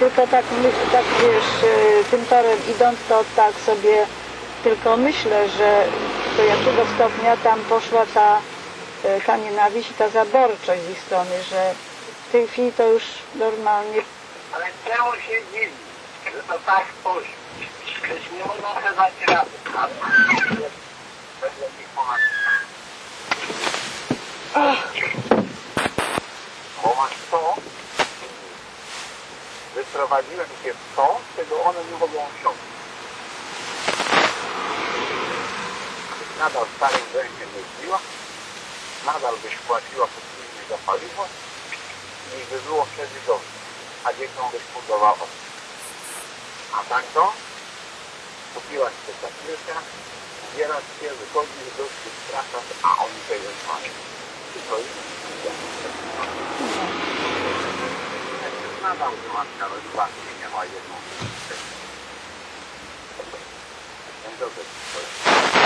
tylko tak myślę, tak wiesz, tym torem idąc, to tak sobie tylko myślę, że do jakiego stopnia tam poszła ta nienawiść i ta zaborczość z ich strony, że w tej chwili to już normalnie... Ale czemu się dziwi, że to tak poszło? Przecież nie można dać rady. Bo masz to, wyprowadziłem cię w to, czego one nie mogą osiągnąć. Byś nadal starym węglem jeździła, nadal byś płaciła podwójnie za paliwo i by było wtedy dobrze, a dzieciom byś fundowała. A tak to? Kupiłaś te takilka, ubierasz się, wychodzisz, gości straszasz, a oni tego nie mają. I to jest nadal wymatka rozważnie nie ma jedną. Ten dobry.